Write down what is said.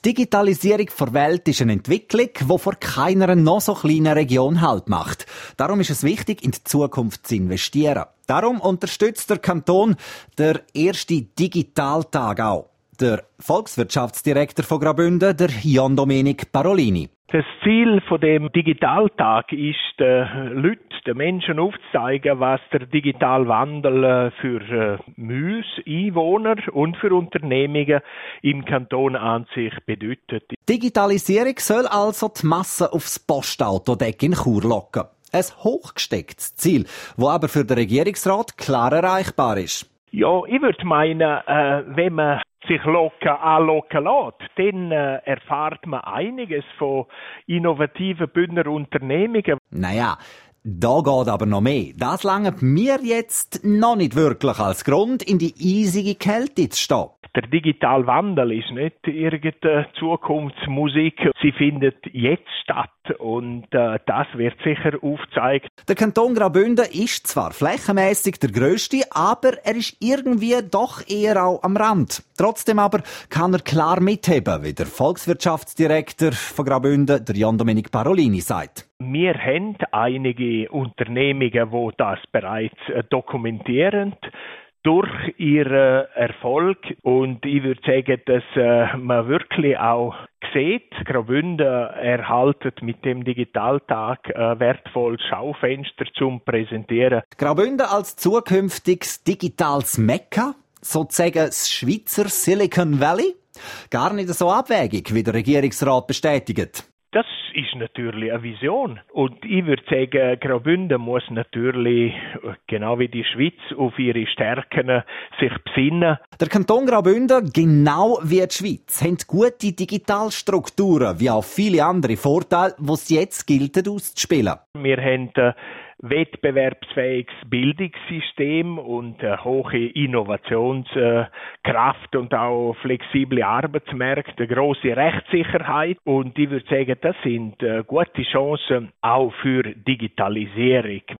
Digitalisierung der Welt ist eine Entwicklung, die vor keiner noch so kleinen Region Halt macht. Darum ist es wichtig, in die Zukunft zu investieren. Darum unterstützt der Kanton den ersten Digitaltag auch. Der Volkswirtschaftsdirektor von Graubünden, der Jan Domenic Parolini. Das Ziel von dem Digitaltag ist, den Leuten, den Menschen aufzuzeigen, was der Digitalwandel für uns, Einwohner und für Unternehmungen im Kanton an sich bedeutet. Digitalisierung soll also die Masse aufs Postautodeck in Chur locken. Ein hochgestecktes Ziel, das aber für den Regierungsrat klar erreichbar ist. Ja, ich würde meinen, wenn man sich anlocken lässt, dann erfahrt man einiges von innovativen Bündner Unternehmungen. Naja, da geht aber noch mehr. Das langt mir jetzt noch nicht wirklich als Grund, in die eisige Kälte zu stehen. Der Digitalwandel ist nicht irgendeine Zukunftsmusik. Sie findet jetzt statt und das wird sicher aufgezeigt. Der Kanton Graubünden ist zwar flächenmässig der grösste, aber er ist irgendwie doch eher auch am Rand. Trotzdem aber kann er klar mitheben, wie der Volkswirtschaftsdirektor von Graubünden, der Jan Domenic Parolini, sagt. Wir haben einige Unternehmungen, die das bereits dokumentieren durch ihren Erfolg. Und ich würde sagen, dass man wirklich auch sieht, Graubünden erhaltet mit dem Digitaltag ein wertvolles Schaufenster zum Präsentieren. Graubünden als zukünftiges digitales Mekka, sozusagen das Schweizer Silicon Valley? Gar nicht so abwegig, wie der Regierungsrat bestätigt. Das ist natürlich eine Vision. Und ich würde sagen, Graubünden muss natürlich, genau wie die Schweiz, auf ihre Stärken sich besinnen. Der Kanton Graubünden, genau wie die Schweiz, hat gute Digitalstrukturen, wie auch viele andere Vorteile, die es jetzt gilt auszuspielen. Wir haben wettbewerbsfähiges Bildungssystem und hohe Innovationskraft und auch flexible Arbeitsmärkte, grosse Rechtssicherheit. Und ich würde sagen, das sind gute Chancen auch für Digitalisierung.